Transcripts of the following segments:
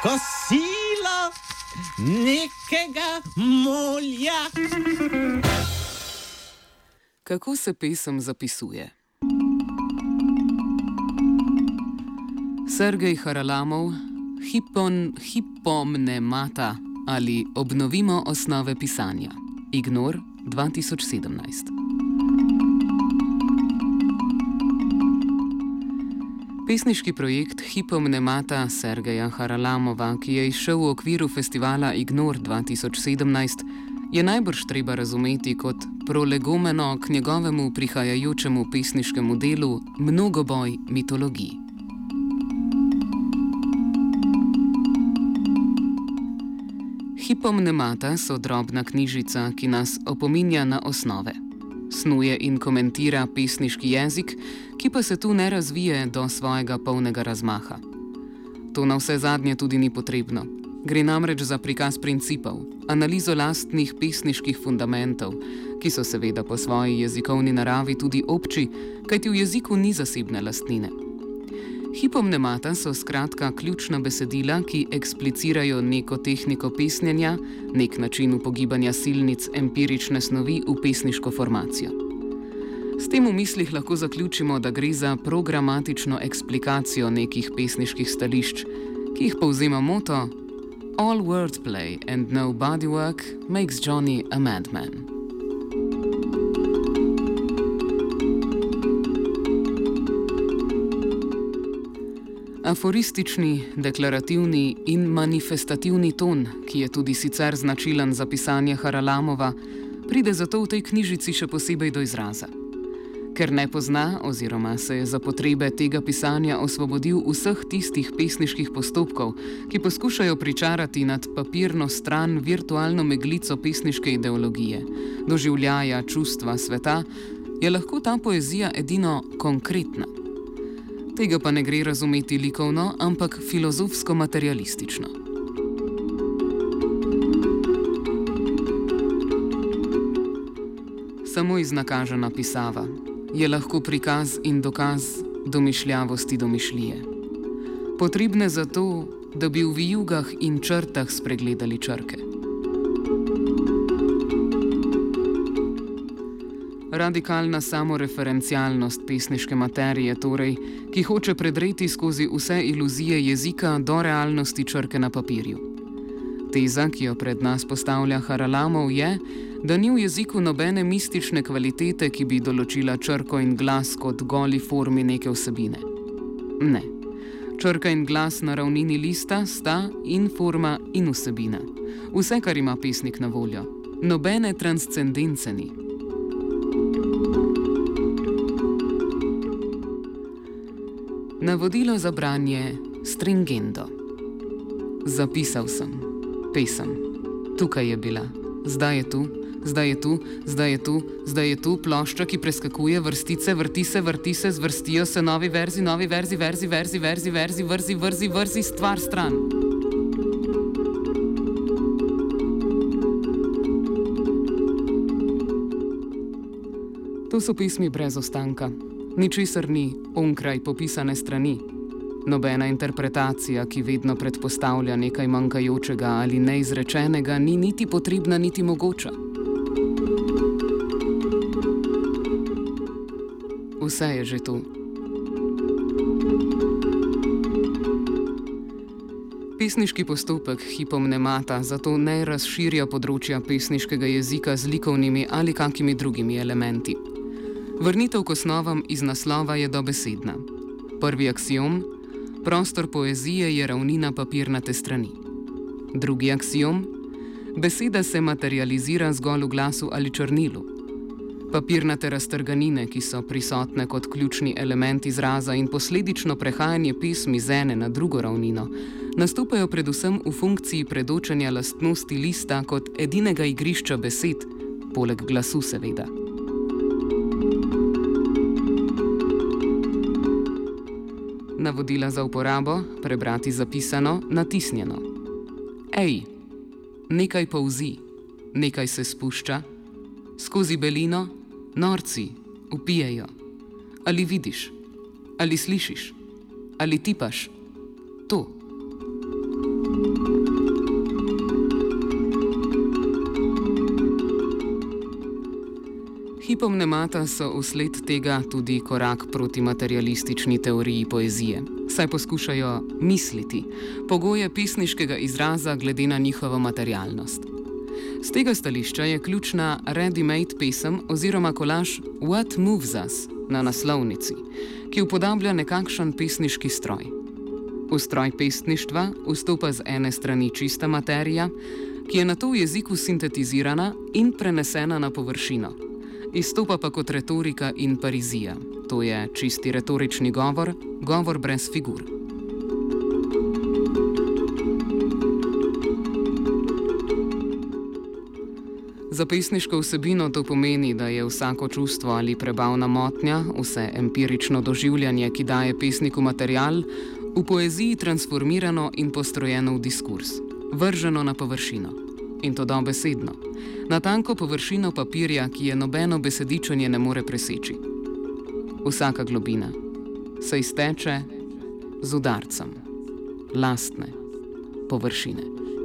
kosilo nekega molja. Kako se pesem zapisuje? Sergej Haralamov, Hipomnemata ali Obnovimo osnove pisanja. Ignor 2017. Pesniški projekt Hipomnemata Sergeja Haralamova, ki je izšel v okviru festivala Ignor 2017, je najbrž treba razumeti kot prolegomeno k njegovemu prihajajočemu pesniškemu delu Mnogoboj mitologij. Hipomnemata so drobna knjižica, ki nas opominja na osnove. Snuje in komentira pesniški jezik, ki pa se tu ne razvije do svojega polnega razmaha. To navsezadnje tudi ni potrebno. Gre namreč za prikaz principov, analizo lastnih pesniških fundamentov, ki so seveda po svoji jezikovni naravi tudi obči, kajti v jeziku ni zasebne lastnine. Hipomnemata so skratka ključna besedila, ki eksplicirajo neko tehniko pesnjenja, nek način upogibanja silnic empirične snovi v pesniško formacijo. S tem v mislih lahko zaključimo, da gre za programatično eksplikacijo nekih pesniških stališč, ki jih povzema moto All wordplay and no bodywork makes Johnny a madman. Aforistični, deklarativni in manifestativni ton, ki je tudi sicer značilen za pisanje Haralamova, pride zato v tej knjižici še posebej do izraza. Ker ne pozna oziroma se je za potrebe tega pisanja osvobodil vseh tistih pesniških postopkov, ki poskušajo pričarati nad papirno stran virtualno meglico pesniške ideologije, doživljaja, čustva, sveta, je lahko ta poezija edino konkretna. Tega pa ne gre razumeti likovno, ampak filozofsko-materialistično. Samo iznakažena pisava je lahko prikaz in dokaz domišljavosti domišljije. Potrebne zato, da bi v vijugah in črtah spregledali črke. Radikalna samoreferencialnost pesniške materije torej, ki hoče predreti skozi vse iluzije jezika do realnosti črke na papirju. Teza, ki jo pred nas postavlja Haralamov, je, da ni v jeziku nobene mistične kvalitete, ki bi določila črko in glas kot goli formi neke vsebine. Ne. Črka in glas na ravnini lista sta in forma in vsebina. Vse, kar ima pesnik na voljo. Nobene transcendence ni. Navodilo za branje stringendo. Zapisal sem. Pesem. Tukaj je bila. Zdaj je tu. Zdaj je tu. Zdaj je tu. Zdaj je tu. Plošča, ki preskakuje vrstice, vrti se, zvrstijo se novi verzi, vrzi, stvar stran. To so pesmi brez ostanka. Ničesar ni onkraj popisane strani. Nobena interpretacija, ki vedno predpostavlja nekaj manjkajočega ali neizrečenega, ni niti potrebna, niti mogoča. Vse je že tu. Pesniški postopek Hipomnemata zato ne razširja področja pesniškega jezika z likovnimi ali kakimi drugimi elementi. Vrnitev k osnovam iz naslova je dobesedna. Prvi aksiom: prostor poezije je ravnina papirnate strani. Drugi aksiom: beseda se materializira zgolj v glasu ali črnilu. Papirnate raztrganine, ki so prisotne kot ključni element izraza in posledično prehajanje pesmi z ene na drugo ravnino, nastopajo predvsem v funkciji predočanja lastnosti lista kot edinega igrišča besed, poleg glasu seveda. Navodila za uporabo, prebrati zapisano, natisnjeno. Ej, nekaj polzi, nekaj se spušča, skozi belino, norci, vpijejo. Ali vidiš, ali slišiš, ali tipaš, to. Filipom Nemata so vsled tega tudi korak proti materialistični teoriji poezije, saj poskušajo misliti pogoje pesniškega izraza glede na njihovo materialnost. Z tega stališča je ključna ready-made pesem oziroma kolaž What Moves Us na naslovnici, ki upodablja nekakšen pesniški stroj. V stroj pesništva vstopa z ene strani čista materija, ki je nato v jeziku sintetizirana in prenesena na površino. Izstopa pa kot retorika in parizija, to je čisti retorični govor, govor brez figur. Za pesniško vsebino to pomeni, da je vsako čustvo ali prebavna motnja, vse empirično doživljanje, ki daje pesniku material, v poeziji transformirano in postrojeno v diskurs, vrženo na površino. In to dobesedno. Na tanko površino papirja, ki je nobeno besedičenje ne more preseči. Vsaka globina se izteče z udarcem lastne površine.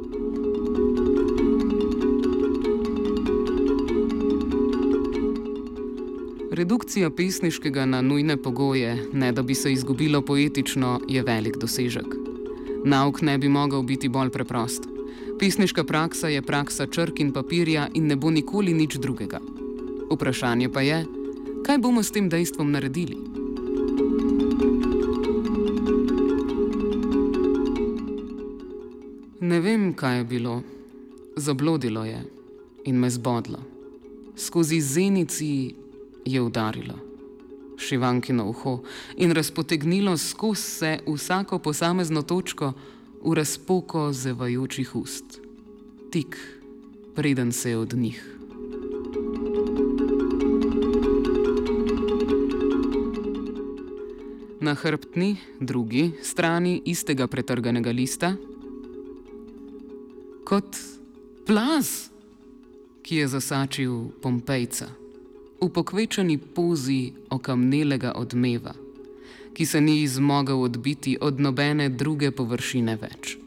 Redukcija pesniškega na nujne pogoje, ne da bi se izgubilo poetično, je velik dosežek. Nauk ne bi mogel biti bolj preprost. Pesniška praksa je praksa črk in papirja in ne bo nikoli nič drugega. Vprašanje pa je, kaj bomo s tem dejstvom naredili? Ne vem, kaj je bilo. Zablodilo je in me zbodlo. Skozi zenici je udarilo šivankino uho in razpotegnilo skozi se vsako posamezno točko v razpoko zevajočih ust. Tik, preden se je od njih. Na hrbtni, drugi strani istega pretrganega lista, kot plaz, ki je zasačil Pompejca, v pokvečani pozi okamnelega odmeva, ki se ni zmogel odbiti od nobene druge površine več.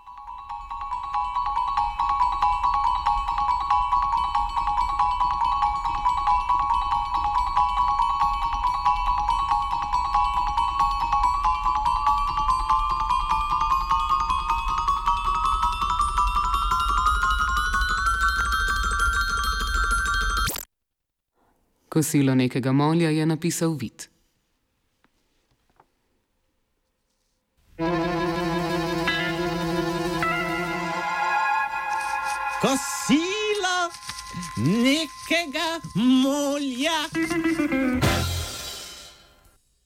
Kosilo nekega molja je napisal Vid. Kosilo nekega molja.